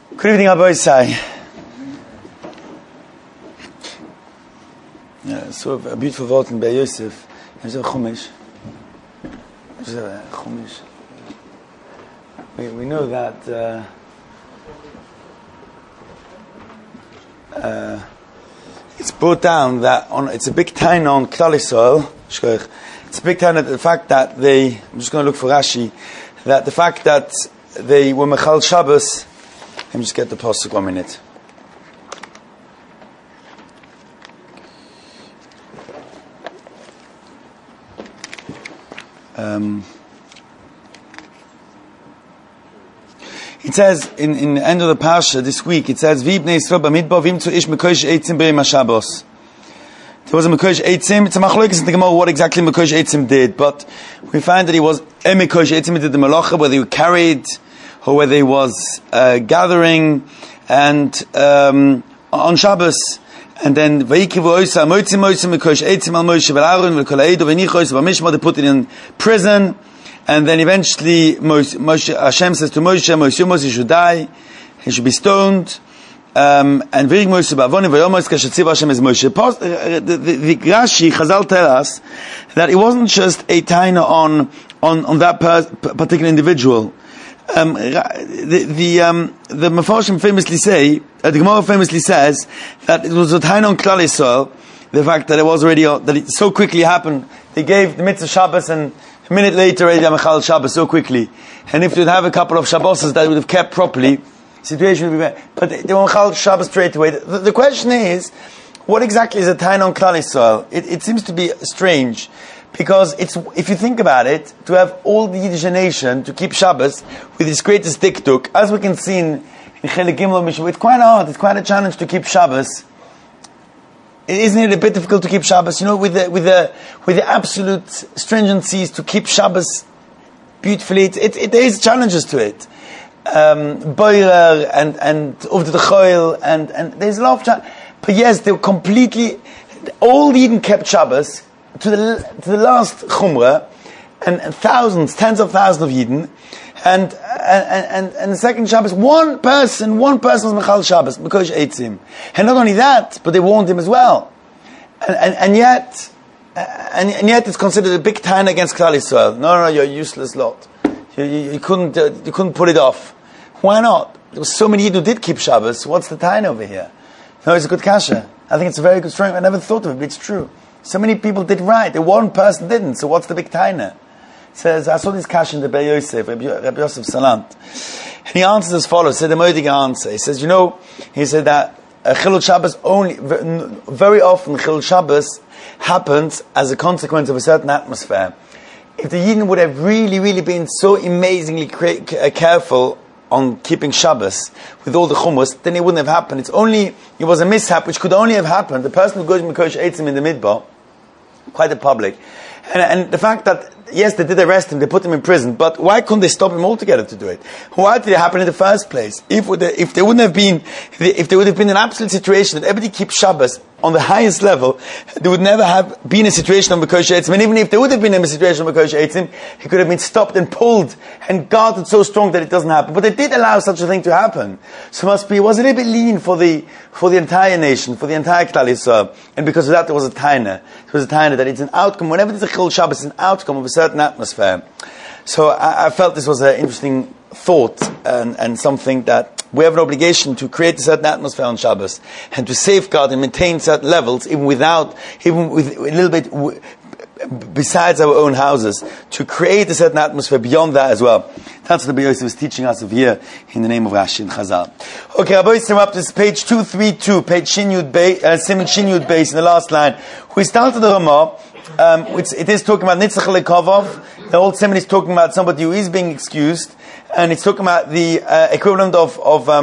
Good evening, Abba Isai. Yeah, so a beautiful word in Bei Yosef. There's a Chumash. We know that it's brought down that it's a big time on Klal Yisrael. It's a big time that the fact that I'm just going to look for Rashi, that the fact that they were Mechal Shabbos. Let me just get the pasuk 1 minute. It says in the end of the parsha this week, it says V'ibnei Yisrael b'midbar v'imtzu ish mekosh eitzim b'yom haShabbos. There was a mekosh eitzim. It's a machlokes in the Gemara what exactly mekosh eitzim did, but we find that he was a mekosh eitzim. He did the malacha, whether he carried or whether he was gathering and on Shabbos. And then Vayikivu Oisa Moitzim Moitzim mekosh eitzim al Moshe v'Aaron v'kol ha'edu v'nichos v'mishma. They put it in prison. And then eventually Hashem says to Moshe, he should die, he should be stoned. And V'yig Moshe ba'avonim v'yomos kashetziv Hashem as Moshe. The Rashi, Chazal tell us that it wasn't just a taina on that particular individual. The Mefarshim famously say, the Gemara famously says that it was a taina on Klal Yisrael, the fact that it was already, that it so quickly happened. They gave the mitzvah Shabbos and a minute later, already Mechal Shabbos so quickly. And if they'd have a couple of Shabbos that would have kept properly, the situation would be better. But they were Mechal Shabbos straight away. The question is, what exactly is a Taina on Klal Yisrael? It seems to be strange, because if you think about it, to have all the Yiddish nation to keep Shabbos with its greatest diktuk, as we can see in Chelik Gimel Mishnah, it's quite hard, it's quite a challenge to keep Shabbos. Isn't it a bit difficult to keep Shabbos? You know, with the absolute stringencies to keep Shabbos beautifully, there is challenges to it. Boirer and Uvda the Choil and there's a lot of challenges. But yes, they were completely, all the Eden kept Shabbos to the last Chumrah, and thousands, tens of thousands of Eden. And the second Shabbos, one person was Mechal Shabbos, Mekosh Eitzim. And not only that, but they warned him as well. And yet it's considered a big time against Klal Yisrael. No, you're a useless lot. You couldn't pull it off. Why not? There were so many Yidden who did keep Shabbos. What's the time over here? No, it's a good kasha. I think it's a very good strength. I never thought of it, but it's true. So many people did right. The one person didn't. So what's the big taina? Says, I saw this kasha in the Bei Yosef, Rabbi Yosef Salant. And he answers as follows. He said the modige answer. He says, he said that Chilul Shabbos only, very often Chilul Shabbos happens as a consequence of a certain atmosphere. If the Yidden would have really, really been so amazingly careful on keeping Shabbos with all the chumras, then it wouldn't have happened. It was a mishap which could only have happened. The person who goes to Mekosh Eitzim in the Midbar, quite a public. And the fact that, yes, they did arrest him, they put him in prison, but why couldn't they stop him altogether to do it? Why did it happen in the first place? If there would have been an absolute situation that everybody keeps Shabbos on the highest level, there would never have been a situation of Mekosh Eitzim. And even if there would have been a situation of Mekosh Eitzim, he could have been stopped and pulled and guarded so strong that it doesn't happen. But they did allow such a thing to happen. So it was a little bit lean for the entire nation, for the entire Klal Yisrael. And because of that, there was a taina. It was a taina that it's an outcome. Whenever there's a Chilul Shabbos, it's an outcome of a certain atmosphere. So I felt this was an interesting thought and something that we have an obligation to create a certain atmosphere on Shabbos and to safeguard and maintain certain levels, even with a little bit besides our own houses, to create a certain atmosphere beyond that as well. That's what the Bei Yosef is teaching us of here in the name of Rashi and Chazal. Okay, Rabbi Yosef, up to this page 232, page Shin Yud Beis, in the last line. We started the Ramah. It is talking about Nitzach Lekavov. The old Simon is talking about somebody who is being excused, and it's talking about the equivalent of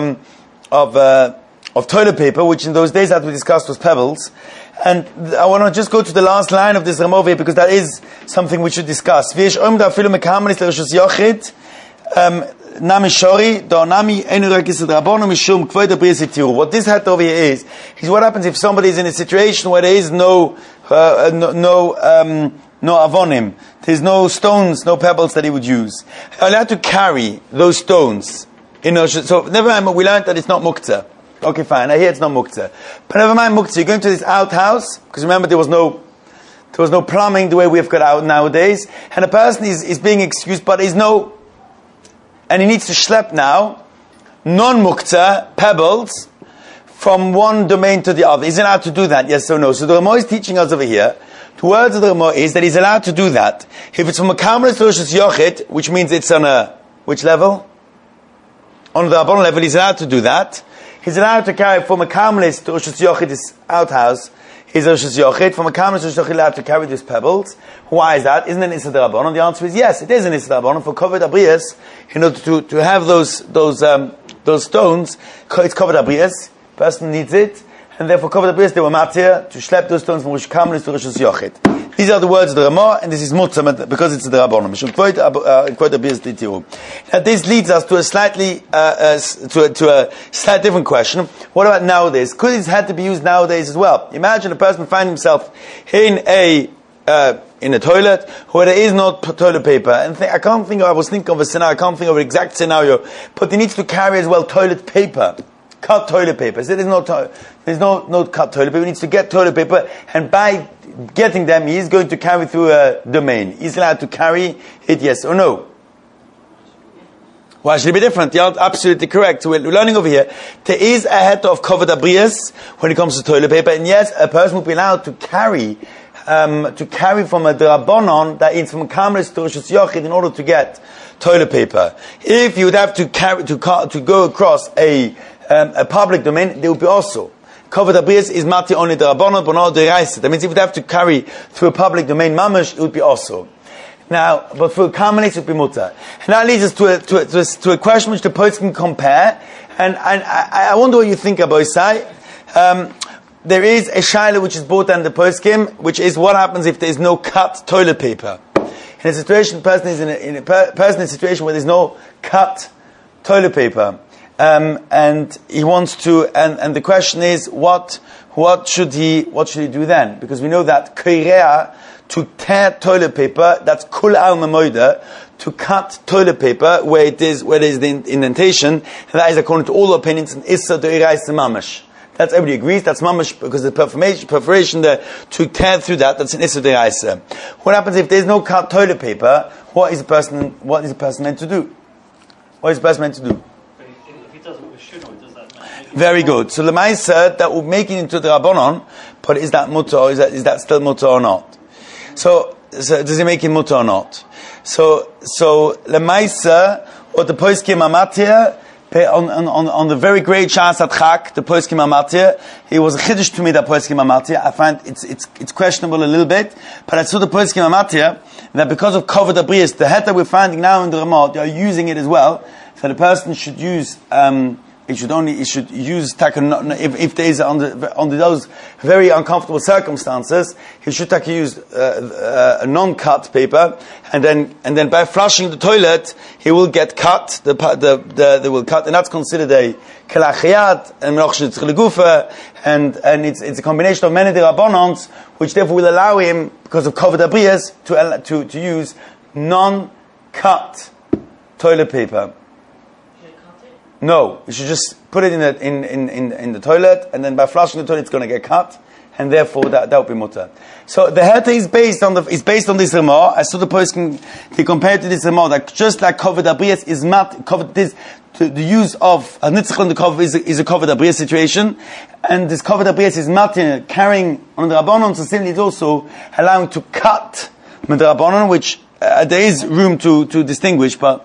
toilet paper, which in those days that we discussed was pebbles. And I want to just go to the last line of this Ramah because that is something we should discuss. What this hat over here is what happens if somebody is in a situation where there is no avonim, there's no stones, no pebbles that he would use. Are allowed to carry those stones So never mind, but we learned that it's not muktzah. Okay, fine. I hear it's not muktzah. But never mind muktzah. You're going to this outhouse, because remember there was no plumbing the way we've got out nowadays, and a person is being excused, but and he needs to schlep now, non-muktzah, pebbles, from one domain to the other. Is he allowed to do that? Yes or no? So the Ramah is teaching us over here, the words of the Ramah is that he's allowed to do that. If it's from a Karmelis to Rosh Yochid, which means it's on which level? On the Rabbanon level, he's allowed to do that. He's allowed to carry from a Karmelis to Rosh Yochid, this outhouse, is Rosh Yochid. From a Karmelis to Rosh Yochid, allowed to carry these pebbles. Why is that? Isn't it Issa D'Rabbanon? The answer is yes, it is an Issa D'Rabbanon for Koved Abrius. In order to have those stones, it's Koved Abrius. Person needs it, and therefore Koved Abrius they were matir to schlep those stones from Rosh Karmelis to Rosh Yochid. These are the words of the Ramah, and this is Mutzah because it's the Rabbanon. Now this leads us to a slightly slight different question. What about nowadays? Could it had to be used nowadays as well? Imagine a person finding himself in a toilet where there is no toilet paper, and I was thinking of a scenario. I can't think of an exact scenario, but he needs to carry as well toilet paper. Cut toilet paper. So there's no cut toilet paper. He needs to get toilet paper, and by getting them, he is going to carry through a domain. He's allowed to carry it, yes or no? Why should it be different? You're absolutely correct. So we're learning over here, there is a head of Koved Abrius when it comes to toilet paper, and yes, a person will be allowed to carry from a D'Rabbanon, that is from Karmelis to Rosh Yochid, in order to get toilet paper. If you would have to carry to go across a public domain, there would be also Koved Abrius is mati only D'Rabbanon, but not D'Oraisa. That means if you would have to carry through a public domain mamash, it would be also. Now, but for Karmelis it would be mutar. And that leads us to a question which the poets can compare. And I wonder what you think about Isai. There is a shaila which is brought down the poskim, which is what happens if there is no cut toilet paper. In a situation, person is in a situation where there's no cut toilet paper, and he wants to, and the question is, what should he do then? Because we know that koirea, to tear toilet paper, that's kul al memoida, to cut toilet paper where there's the indentation, that is according to all opinions an issa d'oraisa mamash. That's everybody agrees. That's mamash because the perforation there to tear through that's an issa d'oraisa. What happens if there's no cut toilet paper? What is a person meant to do? What is the person meant to do? If he does it with shino, does that matter? Very good. So Lemaisa, that will make it into the Rabbanon, but is that mutter or is that still mutter or not? So does it make it mutter or not? So Lemaisa, what the poskim amatir, on the very great Shas at Chak, the poskim amatir, it was a chiddush to me, that poskim amatir. I find it's questionable a little bit, but I saw the poskim amatir that because of Koved Abrius, the head that we're finding now in the Ramah, they are using it as well. So the person should use he should use if there is under those very uncomfortable circumstances, he should use a non-cut paper, and then by flushing the toilet, he will get cut. They will cut, and that's considered a kelachiyat and menachshit chiligufa, and it's a combination of many D'Rabbanons, which therefore will allow him, because of Koved Abrius, to use non-cut toilet paper. No, you should just put it in the toilet, and then by flushing the toilet, it's going to get cut, and therefore that would be mutter. So the heta is based on this Ramah. I saw the post they compared to this Ramah that just like Koved Abrius is the use of a nitzach on the kov is a Koved Abrius situation, and this Koved Abrius is matin carrying on the Rabbanon. So simply it's also allowing to cut with the Rabbanon, which there is room to distinguish, but.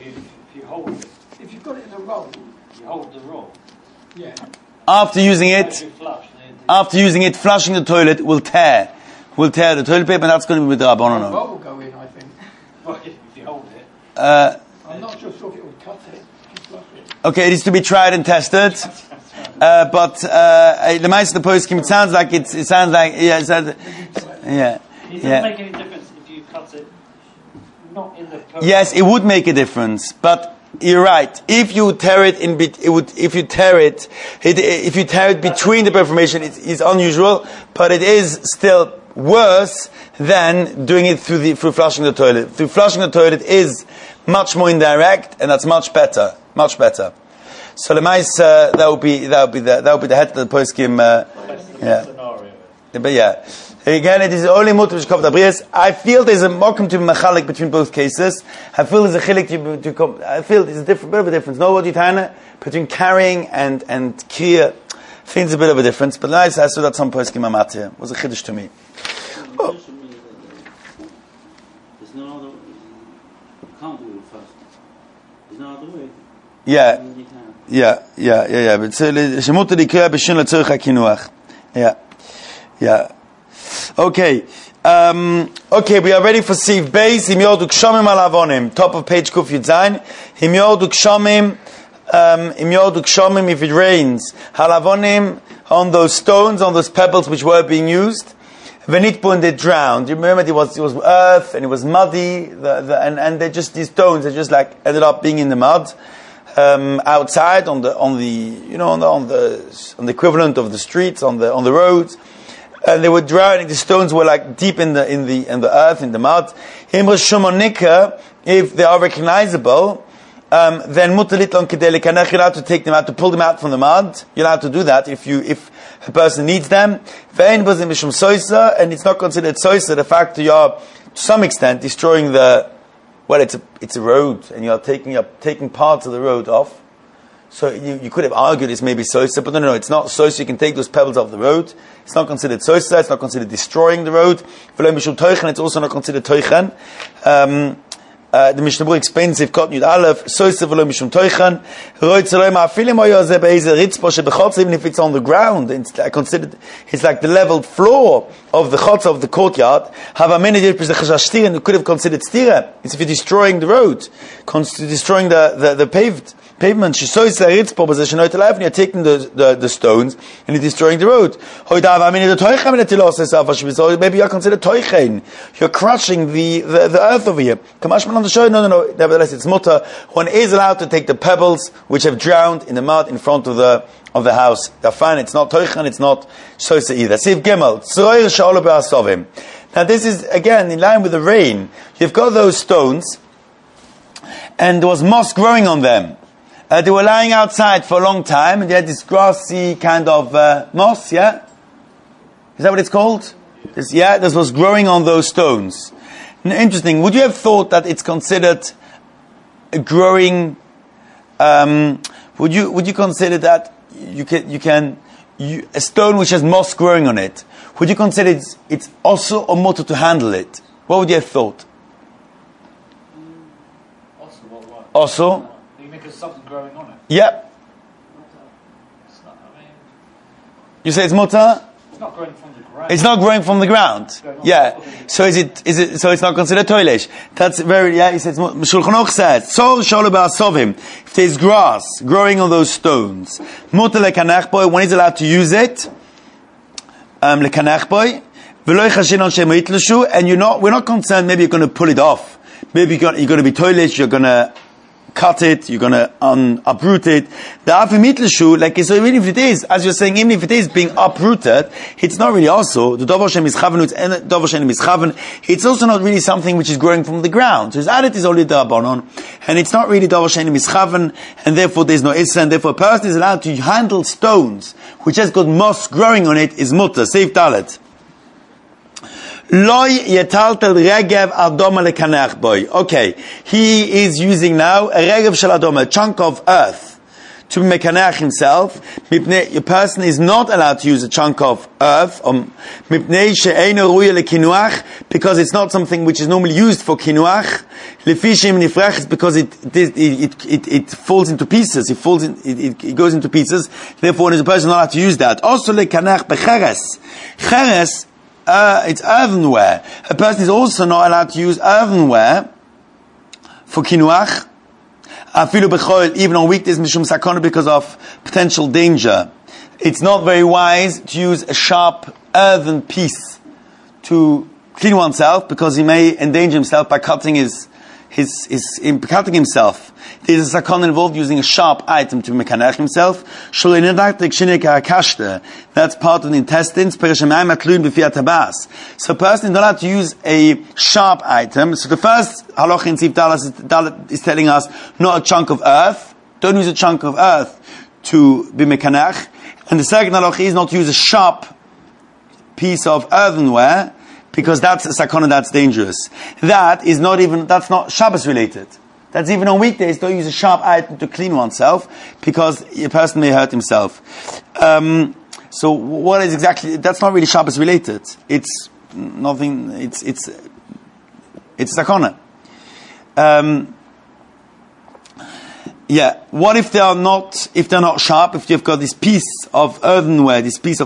Hold the roll. Yeah. After using it, flushing the toilet will tear the toilet paper, and that's going to be with the Rabbanon. The roll will go in, I think. Well, if you hold it. I'm not just sure if it will cut it. Just flush it. Okay, it is to be tried and tested. But the mice of the poskim, it sounds like It doesn't make any difference if you cut it not in the. Yes, it would make a difference, but. You're right. If you tear it if you tear it between the perforation, it's unusual, but it is still worse than doing it through flushing the toilet. Through flushing the toilet is much more indirect, and that's much better. Much better. So the mice that would be the head of the poskim. Yeah. But yeah. Again, it is only mutter which covered abrias. I feel there's a mokum to be machalik between both cases. I feel there's a chilik to come. I feel there's a bit of a difference. No, what you tana between carrying and kriya. I think there's a bit of a difference. But nice, I saw that some poskim amat here. It was a chiddush to me. Oh. There's no other. You can't do it first. There's no other way. Yeah. But shemuter dikra b'shin letzorich hakinuach. Yeah. Okay. Okay, we are ready for Siv Beis. Him yordu kshamim al avonim. Top of page Kuf Yud Zayin. Him yordu kshamim if it rains. Hal avonim on those stones, on those pebbles which were being used. Venitbu and they drowned. You remember it was earth and it was muddy. And they just these stones. They just like ended up being in the mud. Outside on the equivalent of the streets on the roads, and they were drowning. The stones were like deep in the earth, in the mud. If they are recognizable, then mutalitlan kedelik, you're allowed to take them out, to pull them out from the mud. You're allowed to do that if a person needs them. And it's not considered soisa. The fact that you are to some extent destroying it's a road, and you are taking parts of the road off. So you could have argued it's maybe soisa, but no, it's not soisa. You can take those pebbles off the road. It's not considered soisa. It's not considered destroying the road. It's also not considered toichen. The Mishnah Berurah explains if cotton Yud Aleph soisa v'lo mishum toichen even if it's on the ground, it's considered it's like the leveled floor of the chotz of the courtyard. And you could have considered stira. It's if you're destroying the road, destroying the pavement. You're taking the stones and you're destroying the road. Maybe you're considered toichen. You're crushing the earth over here. No. Nevertheless, it's mutter. One is allowed to take the pebbles which have drowned in the mud in front of the house. They're fine. It's not toichen. It's not soisa either. Siv Gimel. Now this is again in line with the rain. You've got those stones, and there was moss growing on them. They were lying outside for a long time, and they had this grassy kind of moss. Yeah, is that what it's called? This was growing on those stones. Interesting. Would you have thought that it's considered a growing? Would you consider that a stone which has moss growing on it? Would you consider it's also a motor to handle it? What would you have thought? Also. You think there's something growing on it? Yep. It's not, you say it's motor? It's not growing from the ground. It's not growing from the ground. Yeah. So is it? So it's not considered toilesh. That's very. Yeah. He says. Shulchan Aruch says. So shalu ba'asovim. If there's grass growing on those stones, mutar lekanach boy. One is allowed to use it. Lekanach boy. V'lo ychashin on shem yitlushu. And we're not concerned. Maybe you're going to pull it off. Maybe you're going to be toilesh. You're going to cut it, you're going to uproot it. The afimitlishu, so even if it is, as you're saying, even if it is being uprooted, it's not really also, the Dover Shem is Chaven, it's also not really something which is growing from the ground. So his added is only the Rabbanon, and it's not really Dover Shem is Chaven, and therefore there's no Issa, and therefore a person is allowed to handle stones, which has got moss growing on it, is mutter, save Dalet. Loy yetaltel regev adoma lekanech boy. Okay, he is using now a regev shel adoma, a chunk of earth, to mekanech himself. A person is not allowed to use a chunk of earth, because it's not something which is normally used for kinuach. Lefishim nifrach, because it falls into pieces. It goes into pieces. Therefore, a person is not allowed to use that. Also lekanech becheres. Cheres. It's earthenware. A person is also not allowed to use earthenware for kinuach. Afilu b'choil, even on weekdays, mishum sakona, because of potential danger. It's not very wise to use a sharp earthen piece to clean oneself, because he may endanger himself by cutting himself. there's a sakon involved using a sharp item to mekanech himself. That's part of the intestines. So a person is not allowed to use a sharp item. So the first halacha in Sif Dalet is telling us not a chunk of earth. Don't use a chunk of earth to be mekanech. And the second halacha is not to use a sharp piece of earthenware, because that's a sakona that's dangerous. That's not Shabbos related. That's even on weekdays. Don't use a sharp item to clean oneself, because a person may hurt himself. So what is exactly, that's not really Shabbos related. It's nothing, it's sakona. What if they're not sharp? If you've got this piece of earthenware, this piece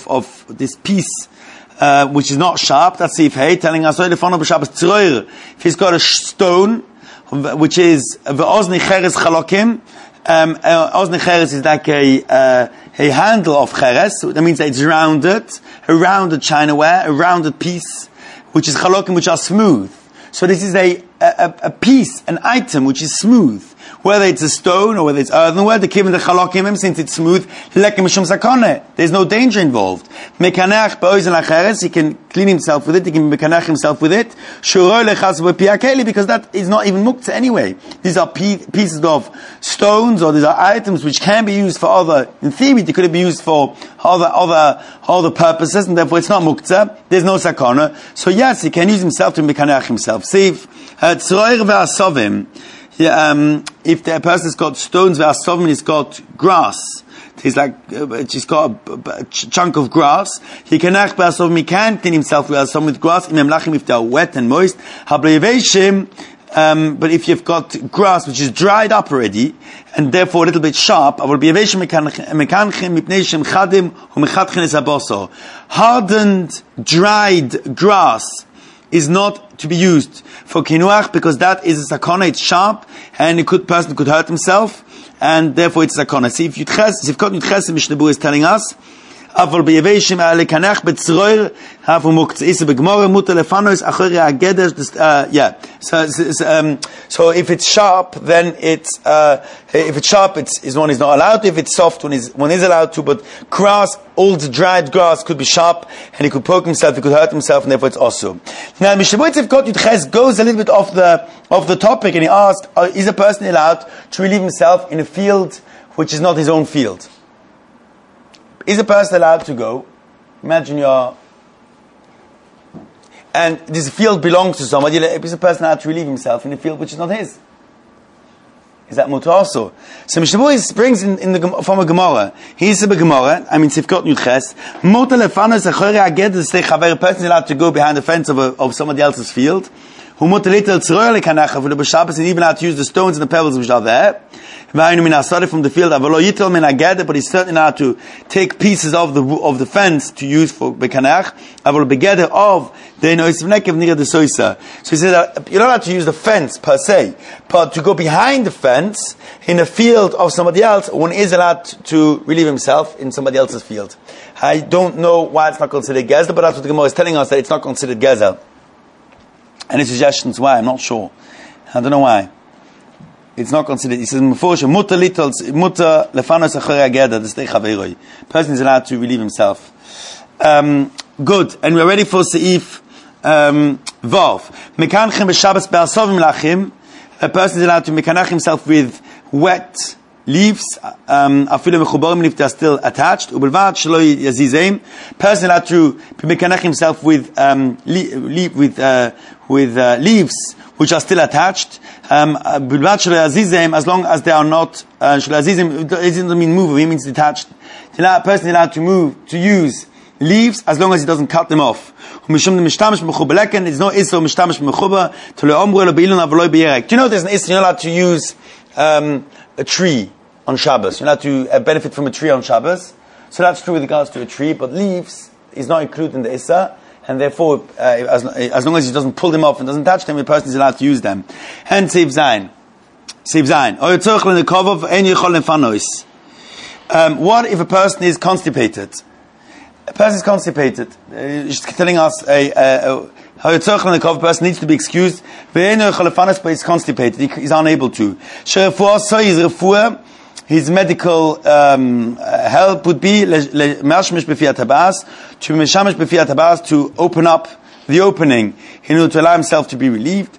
which is not sharp, that's Sif Hey, telling us, if he's got a stone, which is Ozni Cheres Chalokim, Ozni Cheres is like a handle of Cheres, so that means that it's rounded, a rounded chinaware, a rounded piece, which is Chalokim, which are smooth. So this is a piece, an item which is smooth. Whether it's a stone or whether it's earthenware, the kibbutz the chalokim, since it's smooth, lekem mishum sakone. There's no danger involved. Mekanech be'oizen lacheres, he can clean himself with it, he can mekanech himself with it. Shuro lechas be'piakeli, because that is not even muktzah anyway. These are pieces of stones, or these are items which can be used for other, in theory, they could be used for other purposes, and therefore it's not muktzah. There's no sakona. So yes, he can use himself to mekanech himself. Save tzroir ve'asovim. If the person's got stones, he's got grass. He's got a chunk of grass. He can clean himself with grass. If they are wet and moist. But if you've got grass which is dried up already, and therefore a little bit sharp, hardened, dried grass is not to be used for kinuach, because that is a sakona, it's sharp, and person could hurt himself, and therefore it's a sakona. See, if Sivkot Yudches Mishnah Berurah is telling us, Aval b'yeveshim ale kanach betzroir havu muktzah. Isa b'gemara mutar lefanos achori hageder. So if it's sharp, then it's one is not allowed. If it's soft, one is allowed to. But grass, old dried grass, could be sharp, and he could poke himself, he could hurt himself, and therefore it's also. Now Mishnah Berurah Sivkot Yudches goes a little bit off the topic, and he asked, is a person allowed to relieve himself in a field which is not his own field? Is a person allowed to go? Imagine and this field belongs to somebody. Is a person allowed to relieve himself in a field which is not his? Is that mutar also? So Mishnah Berurah brings from a Gemara. He's a Gemara. Sivkot Yudches. Mutar lefanos achori hageder. A person is allowed to go behind the fence of somebody else's field. Who mutar little tzroir lekanach for the b'Shabbos, and even allowed to use the stones and the pebbles which are there. From the field, but he's certainly allowed to take pieces of the fence to use for bekanach. So he said that you're not allowed to use the fence per se, but to go behind the fence in a field of somebody else, one is allowed to relieve himself in somebody else's field. I don't know why it's not considered gezel, but that's what the Gemara is telling us, that it's not considered gezel. Any suggestions why? I'm not sure. I don't know why. It's not considered. He says, mutar lefanos achori hageder, the chaveroi. Person is allowed to relieve himself. Good. And we're ready for Seif Vav. Mekanchem b'Shabbos be'asovim lachim. A person is allowed to mekanach himself with wet leaves, afilu mechubarim, if they are still attached. Ubelvad shelo yazizeim. Person is allowed to mekanach himself with leaves which are still attached. As long as they are not, it doesn't mean move, it means detached. A person is allowed to use leaves as long as he doesn't cut them off. There's no issur mishtamish b'mechuba to le'omru elo be'ilun avlo be'yerek. Do you know there's an issur, you're not allowed to use a tree on Shabbos. You're not allowed to benefit from a tree on Shabbos. So that's true with regards to a tree, but leaves is not included in the issur. And therefore, as long as he doesn't pull them off and doesn't touch them, the person is allowed to use them. Hence, Seif Zayin. What if a person is constipated? A person is constipated. He's telling us The covered person needs to be excused. But he's constipated. He's unable to. His medical help would be to open up the opening in order to allow himself to be relieved.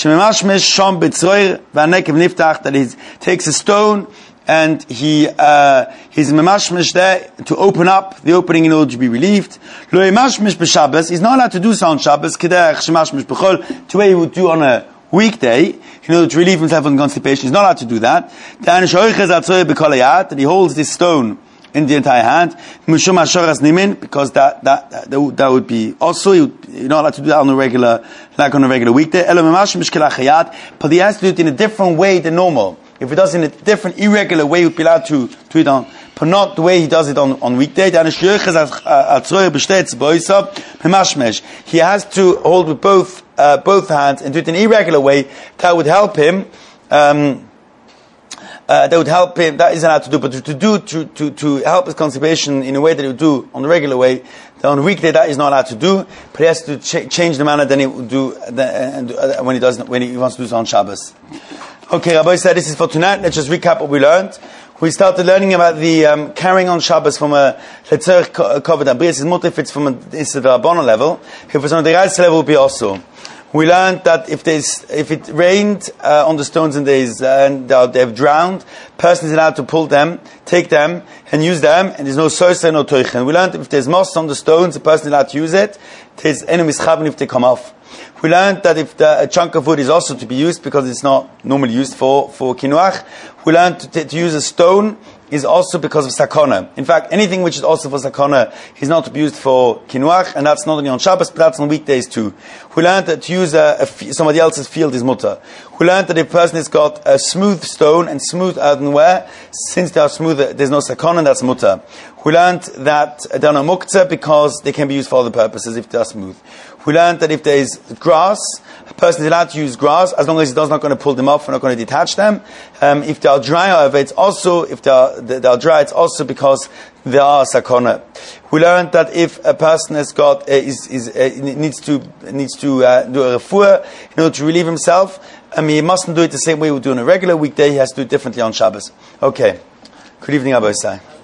That he takes a stone and he's memashmish there to open up the opening in order to be relieved. He's not allowed to do so on Shabbos, to way he would do on a weekday in order to relieve himself from constipation. He's not allowed to do that. That he holds this stone in the entire hand, because that would be also, you're not allowed to do that on a regular weekday. But he has to do it in a different way than normal. If he does it in a different, irregular way, he would be allowed to do it on, but not the way he does it on weekday. He has to hold with both hands and do it in an irregular way. That would help him. That is allowed to do, but to help his constipation in a way that he would do on the regular way, on a weekday that is not allowed to do. But he has to change the manner than he would do when he wants to do so on Shabbos. Okay, Rabbi said this is for tonight. Let's just recap what we learned. We started learning about the carrying on Shabbos from a Letzerich Koved Abris. It's more if it's from a Rabbanon level. If it's on the Reis level, it would be also. We learned that if it rained on the stones and they've drowned, person is allowed to pull them, take them, and use them, and there's no sosa, no toichen. We learned that if there's moss on the stones, the person is allowed to use it. There's enemies chaben if they come off. We learned that if a chunk of wood is also to be used because it's not normally used for kinuach. We learned to use a stone is also because of sakona. In fact, anything which is also for sakona is not to be used for kinuach, and that's not only on Shabbos, but that's on weekdays too. We learned that to use somebody else's field is mutter. We learned that if a person has got a smooth stone and smooth earthenware, since they are smooth, there's no sakona, that's mutter. We learned that they're not muktzah because they can be used for other purposes if they are smooth. We learned that if there is grass, a person is allowed to use grass as long as he does not going to pull them off and not going to detach them. If they are dry, however, it's also because they are sakona. We learned that if a person has got needs to do a refuah in order to relieve himself, he mustn't do it the same way we do on a regular weekday. He has to do it differently on Shabbos. Okay. Good evening, Abba Isai.